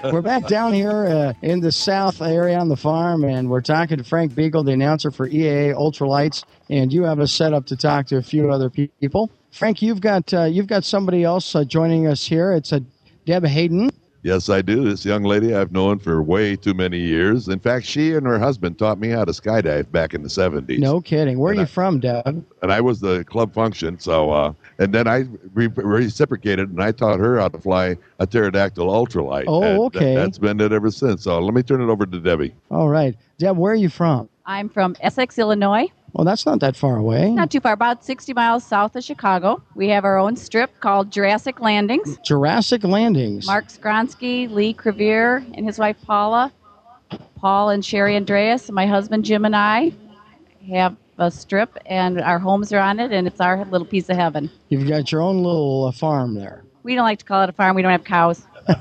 We're back down here in the south area on the farm, and we're talking to Frank Beagle, the announcer for EAA Ultralights, and you have us set up to talk to a few other people. Frank, you've got somebody else joining us here. It's Deb Hayden. Yes, I do. This young lady I've known for way too many years. In fact, she and her husband taught me how to skydive back in the 70s. No kidding. Where are you from, Deb? And I was the club function, so and then I reciprocated, and I taught her how to fly a pterodactyl ultralight. Oh, okay. That's been it ever since. So let me turn it over to Debbie. All right. Deb, where are you from? I'm from Essex, Illinois. Well, that's not that far away. Not too far, about 60 miles south of Chicago. We have our own strip called Jurassic Landings. Jurassic Landings. Mark Skronsky, Lee Crevier, and his wife Paula, Paul and Sherry Andreas, and my husband Jim and I have a strip, and our homes are on it, and it's our little piece of heaven. You've got your own little farm there. We don't like to call it a farm. We don't have cows.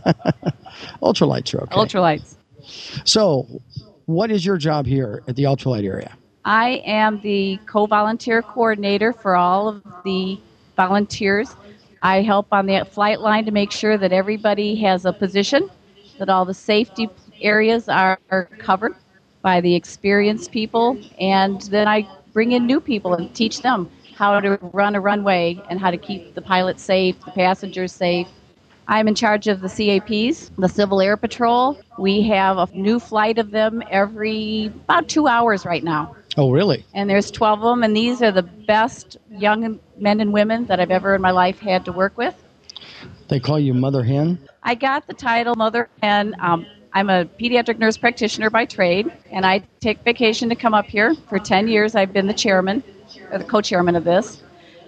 Ultralights are okay. Ultralights. So, what is your job here at the Ultralight area? I am the co-volunteer coordinator for all of the volunteers. I help on the flight line to make sure that everybody has a position, that all the safety areas are covered by the experienced people, and then I bring in new people and teach them how to run a runway and how to keep the pilots safe, the passengers safe. I'm in charge of the CAPs, the Civil Air Patrol. We have a new flight of them every about 2 hours right now. Oh, really? And there's 12 of them, and these are the best young men and women that I've ever in my life had to work with. They call you Mother Hen? I got the title Mother Hen. I'm a pediatric nurse practitioner by trade, and I take vacation to come up here. For 10 years, I've been the chairman, or the co-chairman of this.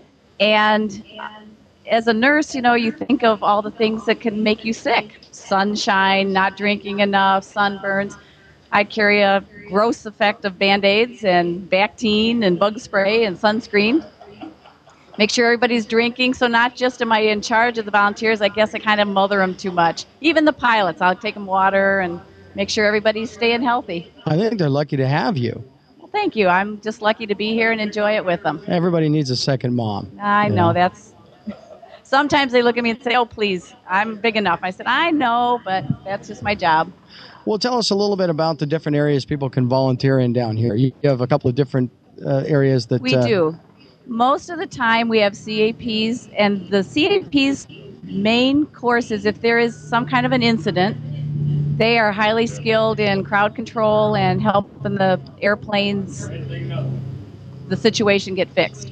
And as a nurse, you think of all the things that can make you sick. Sunshine, not drinking enough, sunburns. I carry a gross effect of Band-Aids and Bactine and bug spray and sunscreen. Make sure everybody's drinking. So not just am I in charge of the volunteers, I guess I kind of mother them too much. Even the pilots, I'll take them water and make sure everybody's staying healthy. I think they're lucky to have you. Well, thank you. I'm just lucky to be here and enjoy it with them. Everybody needs a second mom. I know, that's... Sometimes they look at me and say, oh, please, I'm big enough. I said, I know, but that's just my job. Well, tell us a little bit about the different areas people can volunteer in down here. You have a couple of different areas that... We do. Most of the time we have CAPs, and the CAPs' main course is if there is some kind of an incident, they are highly skilled in crowd control and helping the airplanes, the situation get fixed.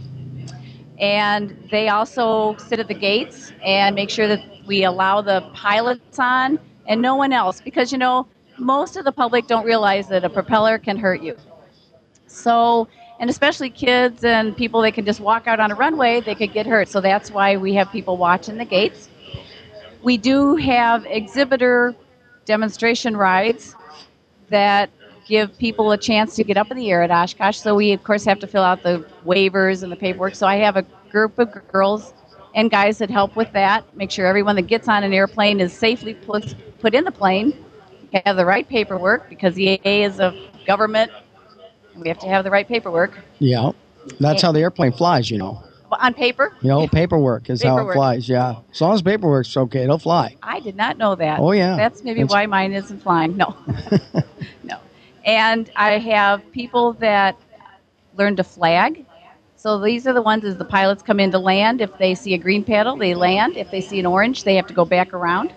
And they also sit at the gates and make sure that we allow the pilots on and no one else. Because, most of the public don't realize that a propeller can hurt you. So, and especially kids and people that can just walk out on a runway, they could get hurt. So that's why we have people watching the gates. We do have exhibitor demonstration rides that give people a chance to get up in the air at Oshkosh. So we, of course, have to fill out the waivers and the paperwork. So I have a group of girls and guys that help with that, make sure everyone that gets on an airplane is safely put in the plane, have the right paperwork, because the AA is a government. We have to have the right paperwork. Yeah, that's how the airplane flies, On paper? Paperwork is how it flies, yeah. As long as paperwork's okay, it'll fly. I did not know that. Oh, yeah. That's maybe why mine isn't flying. No. No. And I have people that learn to flag. So these are the ones as the pilots come in to land. If they see a green paddle, they land. If they see an orange, they have to go back around.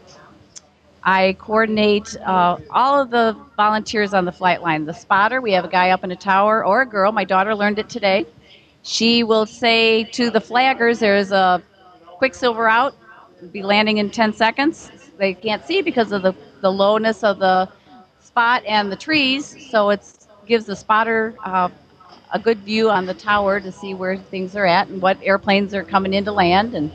I coordinate all of the volunteers on the flight line. The spotter, we have a guy up in a tower, or a girl. My daughter learned it today. She will say to the flaggers, there's a Quicksilver out, we'll be landing in 10 seconds. They can't see because of the lowness of the spot and the trees, so it gives the spotter a good view on the tower to see where things are at and what airplanes are coming in to land. And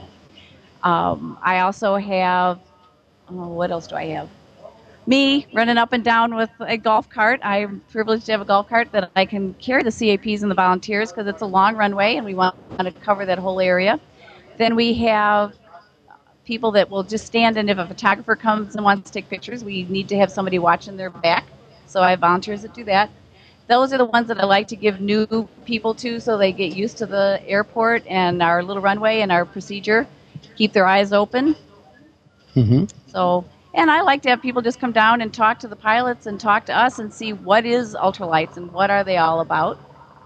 I also have, what else do I have? Me running up and down with a golf cart. I'm privileged to have a golf cart that I can carry the CAPs and the volunteers because it's a long runway and we want to cover that whole area. Then we have people that will just stand, and if a photographer comes and wants to take pictures, we need to have somebody watching their back. So I have volunteers that do that. Those are the ones that I like to give new people to so they get used to the airport and our little runway and our procedure. Keep their eyes open. Mm-hmm. So, And I like to have people just come down and talk to the pilots and talk to us and see what is ultralights and what are they all about.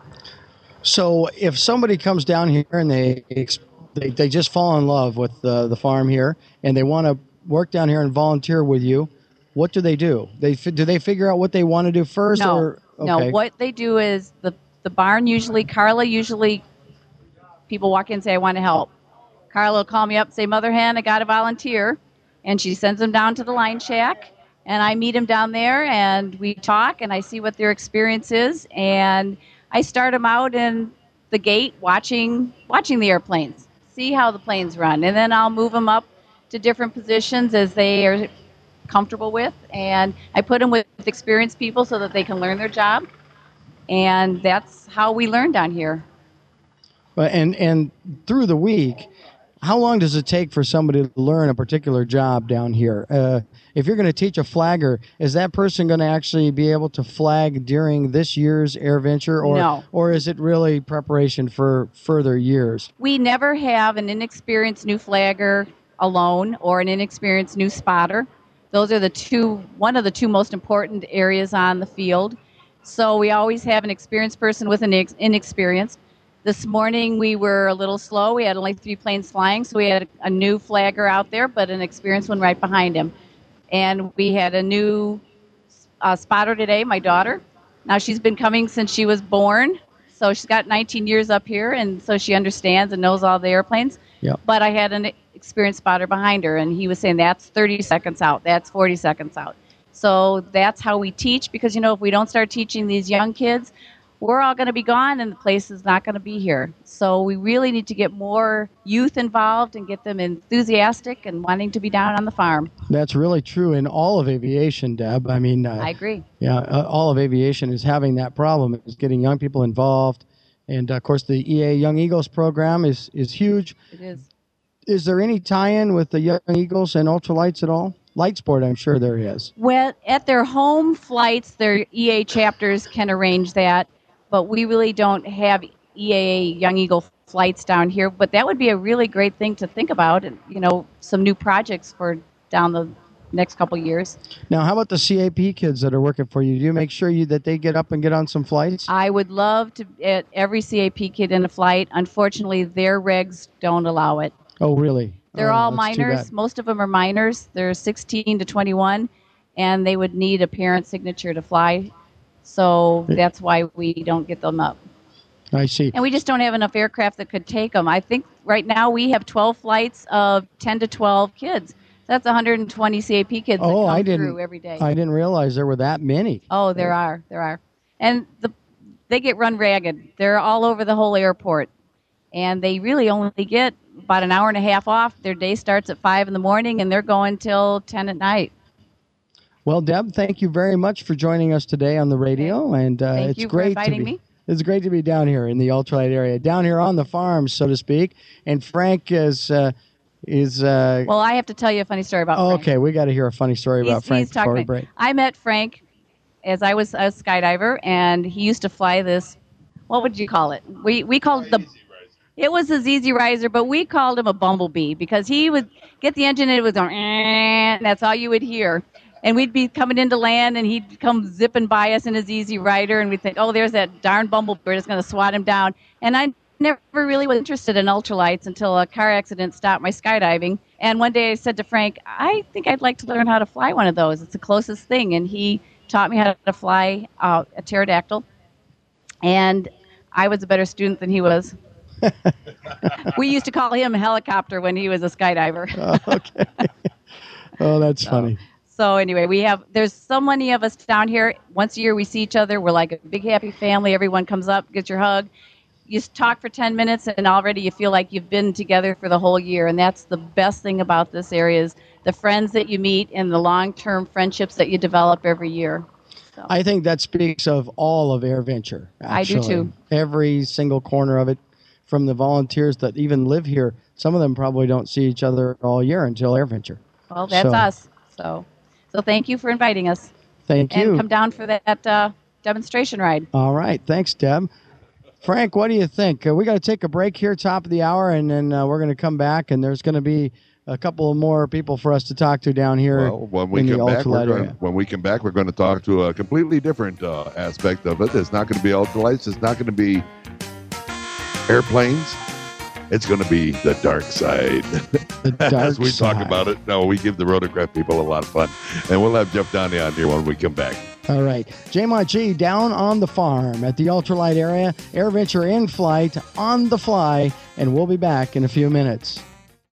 So if somebody comes down here and they just fall in love with the farm here and they want to work down here and volunteer with you, what do? Do they figure out what they want to do first? No, or, okay. no. What they do is the barn Carla usually, people walk in and say, I want to help. Carla will call me up and say, Mother Hen, I got a volunteer. And she sends them down to the line shack. And I meet them down there and we talk and I see what their experience is. And I start them out in the gate watching the airplanes, see how the planes run. And then I'll move them up to different positions as they are comfortable with. And I put them with experienced people so that they can learn their job. And that's how we learn down here. And through the week, how long does it take for somebody to learn a particular job down here? If you're going to teach a flagger, is that person going to actually be able to flag during this year's AirVenture? No. Or is it really preparation for further years? We never have an inexperienced new flagger alone or an inexperienced new spotter. Those are one of the two most important areas on the field. So we always have an experienced person with an inexperienced. This morning we were a little slow. We had only 3 planes flying, so we had a new flagger out there, but an experienced one right behind him. And we had a new spotter today, my daughter. Now she's been coming since she was born, so she's got 19 years up here, and so she understands and knows all the airplanes. Yep. But I had an experienced spotter behind her, and he was saying that's 30 seconds out, that's 40 seconds out. So that's how we teach, because, if we don't start teaching these young kids, we're all going to be gone and the place is not going to be here. So we really need to get more youth involved and get them enthusiastic and wanting to be down on the farm. That's really true in all of aviation, Deb. I mean, I agree. Yeah, all of aviation is having that problem, is getting young people involved. And, of course, the EA Young Eagles program is huge. It is. Is there any tie-in with the Young Eagles and ultralights at all? Lightsport, I'm sure there is. Well, at their home flights, their EA chapters can arrange that, but we really don't have EAA Young Eagle flights down here. But that would be a really great thing to think about, and some new projects for down the next couple years. Now, how about the CAP kids that are working for you? Do you make sure that they get up and get on some flights? I would love to get every CAP kid in a flight. Unfortunately, their regs don't allow it. Oh, really? They're all that's too minors. bad. Most of them are minors. They're 16 to 21, and they would need a parent signature to fly. So that's why we don't get them up. I see. And we just don't have enough aircraft that could take them. I think right now we have 12 flights of 10 to 12 kids. That's 120 CAP kids that come through every day. I didn't realize there were that many. Oh, there are. And they get run ragged. They're all over the whole airport. And they really only get about an hour and a half off. Their day starts at 5 in the morning, and they're going till 10 at night. Well, Deb, thank you very much for joining us today on the radio. And Thank you for inviting me. It's great to be down here in the ultralight area, down here on the farm, so to speak. And Frank is well, I have to tell you a funny story about Frank. Okay, we got to hear a funny story about Frank before we break. I met Frank as I was a skydiver, and he used to fly this, what would you call it? We called it it was a ZZ Riser, but we called him a bumblebee because he would get the engine and it was going, and that's all you would hear. And we'd be coming into land, and he'd come zipping by us in his ZZ Rider, and we'd think, oh, there's that darn bumblebee. We're just going to swat him down. And I never really was interested in ultralights until a car accident stopped my skydiving. And one day I said to Frank, I think I'd like to learn how to fly one of those. It's the closest thing. And he taught me how to fly a pterodactyl. And I was a better student than he was. We used to call him a helicopter when he was a skydiver. Oh, okay. Oh, that's funny. So anyway, there's so many of us down here. Once a year we see each other. We're like a big happy family. Everyone comes up, gets your hug. You talk for 10 minutes and already you feel like you've been together for the whole year. And that's the best thing about this area is the friends that you meet and the long-term friendships that you develop every year. So. I think that speaks of all of AirVenture, actually. I do too. Every single corner of it, from the volunteers that even live here. Some of them probably don't see each other all year until AirVenture. Well, that's us. So thank you for inviting us. Thank you. And come down for that demonstration ride. All right. Thanks, Deb. Frank, what do you think? We got to take a break here, top of the hour, and then we're going to come back, and there's going to be a couple of more people for us to talk to down here Well, when we in the come back, ultralight area. when we come back, we're going to talk to a completely different aspect of it. It's not going to be ultralights. It's not going to be airplanes. It's going to be the dark side. The dark As we side. talk about it, no, we give the rotorcraft people a lot of fun. And we'll have Jeff Downey on here when we come back. All right. J-Mod G down on the farm at the ultralight area. AirVenture in flight, on the fly, and we'll be back in a few minutes.